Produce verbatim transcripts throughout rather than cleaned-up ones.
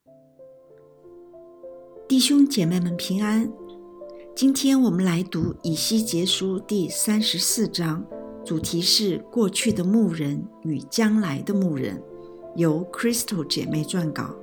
弟兄姐妹们平安，今天我们来读以西结书第三十四章，主题是过去的牧人与将来的牧人，由 Crystal 姐妹撰稿。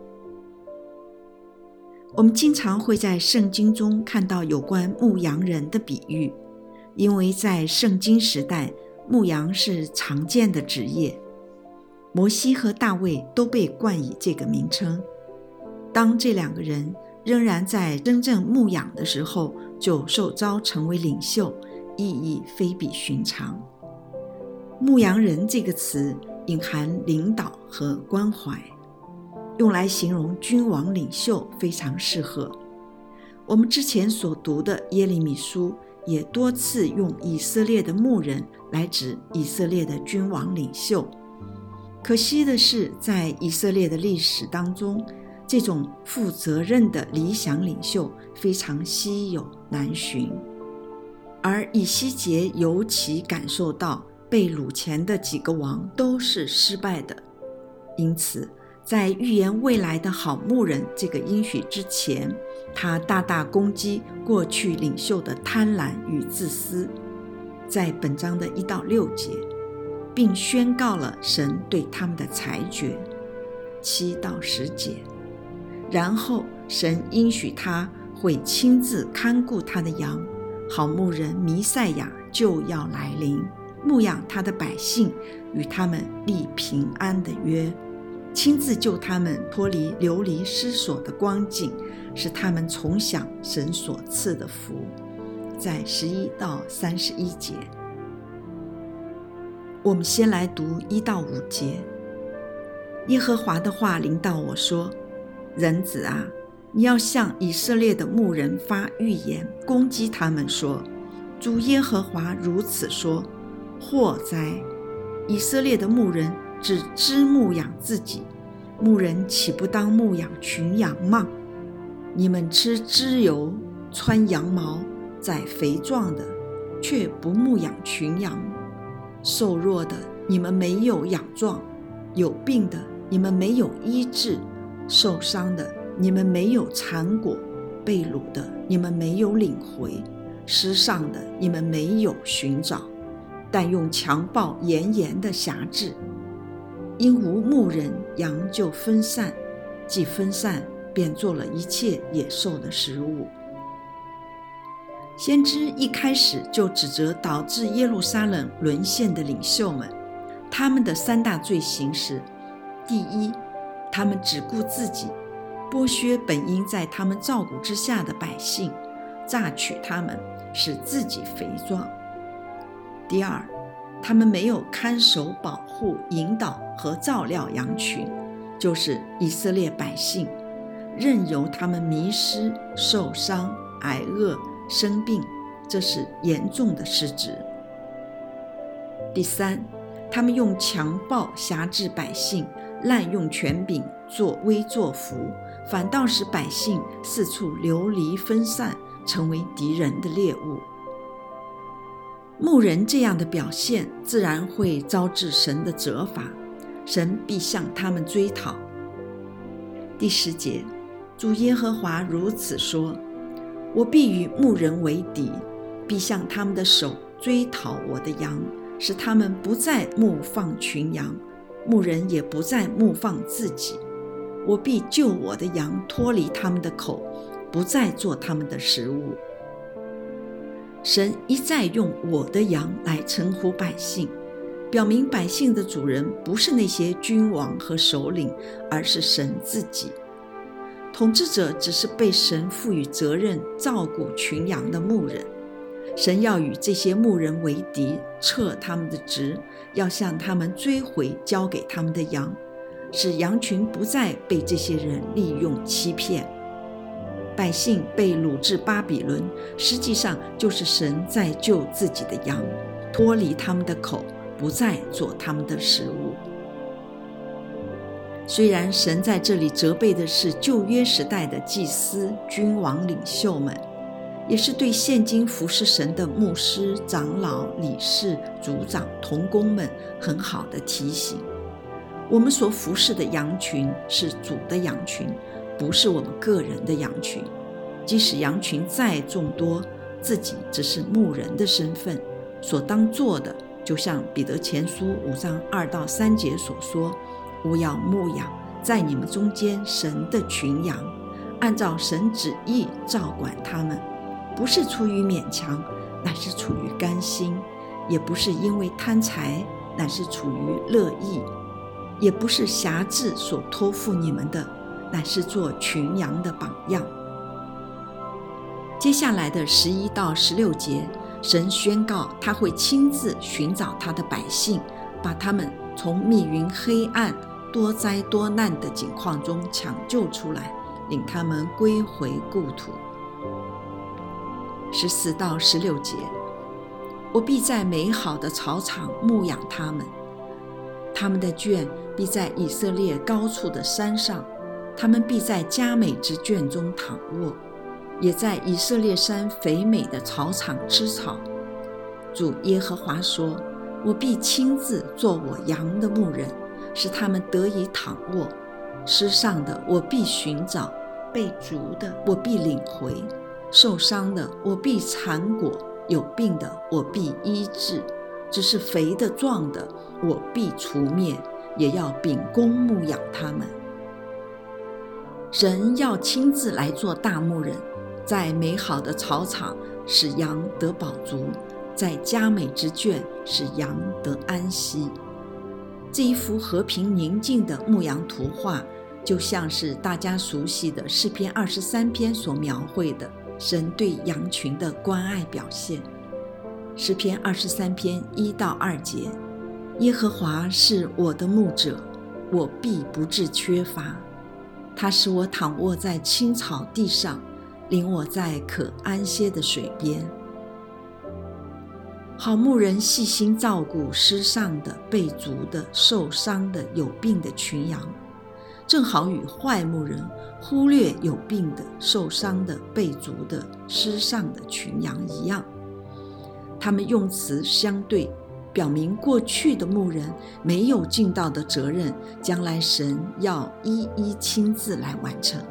我们经常会在圣经中看到有关牧羊人的比喻，因为在圣经时代，牧羊是常见的职业。摩西和大卫都被冠以这个名称。当这两个人仍然在真正牧养的时候，就受召成为领袖，意义非比寻常。牧羊人这个词隐含领导和关怀，用来形容君王领袖非常适合。我们之前所读的耶利米书也多次用以色列的牧人来指以色列的君王领袖。可惜的是，在以色列的历史当中，这种负责任的理想领袖非常稀有难寻，而以西结尤其感受到被掳前的几个王都是失败的，因此在预言未来的好牧人这个应许之前，他大大攻击过去领袖的贪婪与自私，在本章的一到六节，并宣告了神对他们的裁决，七到十节。然后神应许他会亲自看顾他的羊，好牧人弥赛亚就要来临，牧养他的百姓，与他们立平安的约，亲自救他们脱离流离失所的光景，使他们重享神所赐的福。在十一到三十一节。我们先来读一到五节。耶和华的话临到我说，人子啊，你要向以色列的牧人发预言，攻击他们说，主耶和华如此说，祸哉！以色列的牧人只知牧养自己，牧人岂不当牧养群羊吗？你们吃脂油，穿羊毛，宰肥壮的，却不牧养群羊。瘦弱的你们没有养壮，有病的你们没有医治，受伤的你们没有缠裹，被掳的你们没有领回，失丧的你们没有寻找，但用强暴严严的辖制。因无牧人，羊就分散，既分散，便做了一切野兽的食物。先知一开始就指责导致耶路撒冷沦陷的领袖们，他们的三大罪行是：第一，他们只顾自己，剥削本应在他们照顾之下的百姓，榨取他们，使自己肥壮；第二，他们没有看守、保护、引导和照料羊群，就是以色列百姓，任由他们迷失、受伤、挨饿、生病，这是严重的失职。第三，他们用强暴辖制百姓，滥用权柄，作威作福，反倒使百姓四处流离分散，成为敌人的猎物。牧人这样的表现自然会招致神的责罚，神必向他们追讨。第十节，主耶和华如此说，我必与牧人为敌，必向他们的手追讨我的羊，使他们不再牧放群羊，牧人也不再牧放自己。我必救我的羊脱离他们的口，不再做他们的食物。神一再用我的羊来称呼百姓，表明百姓的主人不是那些君王和首领，而是神自己。统治者只是被神赋予责任照顾群羊的牧人，神要与这些牧人为敌，撤他们的职，要向他们追回交给他们的羊，使羊群不再被这些人利用欺骗。百姓被掳至巴比伦，实际上就是神在救自己的羊，脱离他们的口，不再做他们的食物。虽然神在这里责备的是旧约时代的祭司、君王、领袖们，也是对现今服侍神的牧师、长老、理事、族长、同工们很好的提醒。我们所服侍的羊群是主的羊群， 不是我们个人的羊群。即使羊群再众多，自己只是牧人的身份，所当做的就像彼得前书五章二到三节所说，务要牧养在你们中间神的群羊，按照神旨意照管他们，不是出于勉强，乃是出于甘心；也不是因为贪财，乃是出于乐意；也不是辖制所托付你们的，乃是做群羊的榜样。接下来的十一到十六节，神宣告他会亲自寻找他的百姓，把他们从密云黑暗、多灾多难的境况中抢救出来，领他们归回故土。十四到十六节，我必在美好的草场牧养他们，他们的圈必在以色列高处的山上，他们必在佳美之圈中躺卧，也在以色列山肥美的草场吃草。主耶和华说，我必亲自做我羊的牧人，使他们得以躺卧。失丧的我必寻找，被逐的我必领回，受伤的我必缠裹，有病的我必医治，只是肥的壮的我必除灭，也要秉公牧养他们。神要亲自来做大牧人，在美好的草场使羊得饱足，在佳美之圈使羊得安息。这一幅和平宁静的牧羊图画，就像是大家熟悉的诗篇二十三篇所描绘的神对羊群的关爱表现。诗篇二十三篇一到二节，耶和华是我的牧者，我必不致缺乏。他使我躺卧在青草地上，领我在可安歇的水边。好牧人细心照顾失丧的、被逐的、受伤的、有病的群羊，正好与坏牧人忽略有病的、受伤的、被逐的、失丧的群羊一样。他们用词相对，表明过去的牧人没有尽到的责任，将来神要一一亲自来完成。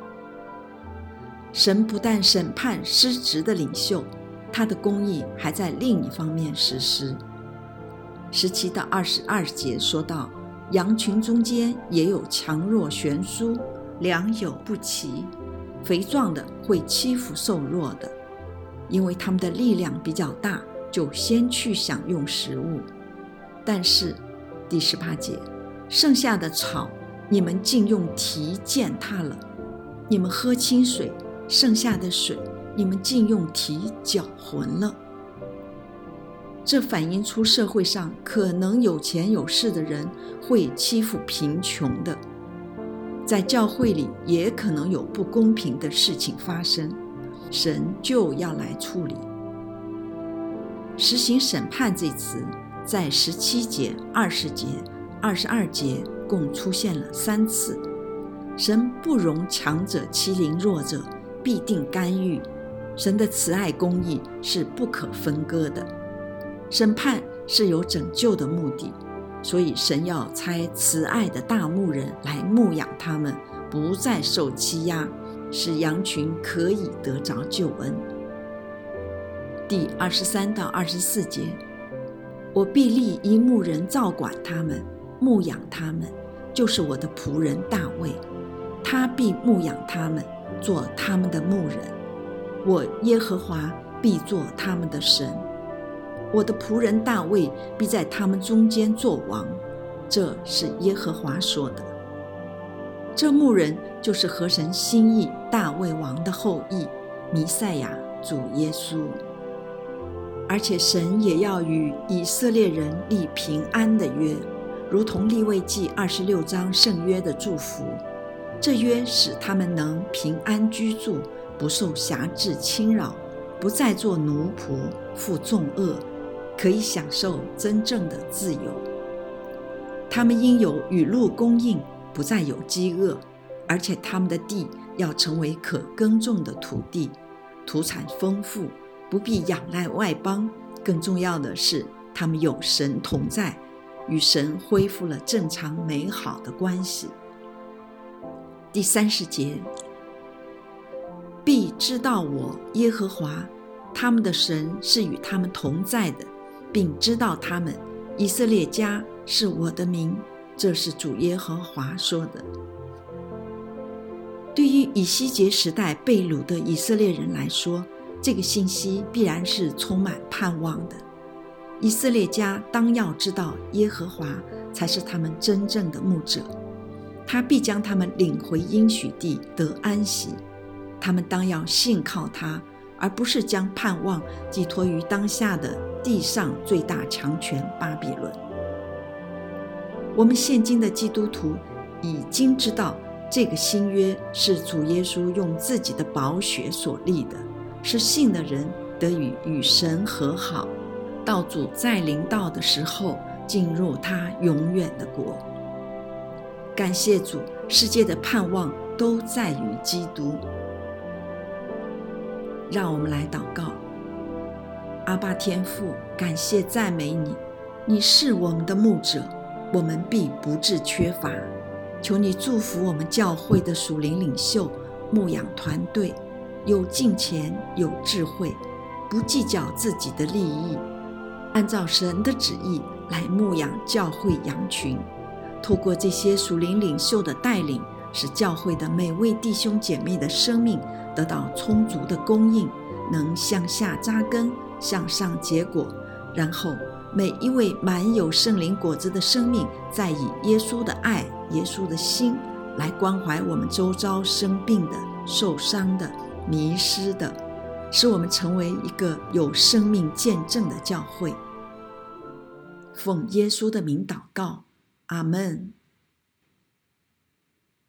神不但审判失职的领袖，他的公义还在另一方面实施。十七到二十二节说到，羊群中间也有强弱悬殊，良莠不齐，肥壮的会欺负瘦弱的，因为他们的力量比较大，就先去享用食物。但是第十八节，剩下的草你们竟用蹄践踏了，你们喝清水，剩下的水你们竟用蹄搅浑了。这反映出社会上可能有钱有势的人会欺负贫穷的，在教会里也可能有不公平的事情发生，神就要来处理。实行审判这词在十七节、二十节、二十二节共出现了三次。神不容强者欺凌弱者，必定干预。神的慈爱公义是不可分割的。审判是有拯救的目的，所以神要差慈爱的大牧人来牧养他们，不再受欺压，使羊群可以得着救恩。第二十三到二十四节，我必立一牧人照管他们，牧养他们，就是我的仆人大卫，他必牧养他们，做他们的牧人。我耶和华必做他们的神，我的仆人大卫必在他们中间做王，这是耶和华说的。这牧人就是合神心意大卫王的后裔弥赛亚主耶稣。而且神也要与以色列人立平安的约，如同利未记二十六章圣约的祝福。这约使他们能平安居住，不受辖制侵扰，不再做奴仆，负重恶，可以享受真正的自由。他们应有雨露供应，不再有饥饿，而且他们的地要成为可耕种的土地，土产丰富，不必仰赖外邦。更重要的是，他们有神同在，与神恢复了正常美好的关系。 第三十节，必知道我耶和华他们的神是与他们同在的，并知道他们以色列家是我的名，这是主耶和华说的。对于以西结时代被掳的以色列人来说，这个信息必然是充满盼望的。以色列家当要知道耶和华才是他们真正的牧者，他必将他们领回应许地得安息。他们当要信靠他，而不是将盼望寄托于当下的地上最大强权巴比伦。我们现今的基督徒已经知道，这个新约是主耶稣用自己的宝血所立的，是信的人得以与神和好，到主再临到的时候进入他永远的国。感谢主，世界的盼望都在于基督。让我们来祷告。阿爸天父，感谢赞美你，你是我们的牧者，我们必不致缺乏。求你祝福我们教会的属灵领袖、牧养团队，有敬虔，有智慧，不计较自己的利益，按照神的旨意来牧养教会羊群。透过这些属灵领袖的带领，使教会的每位弟兄姐妹的生命得到充足的供应，能向下扎根，向上结果，然后每一位满有圣灵果子的生命，再以耶稣的爱、耶稣的心来关怀我们周遭生病的、受伤的、迷失的，使我们成为一个有生命见证的教会。奉耶稣的名祷告，阿们。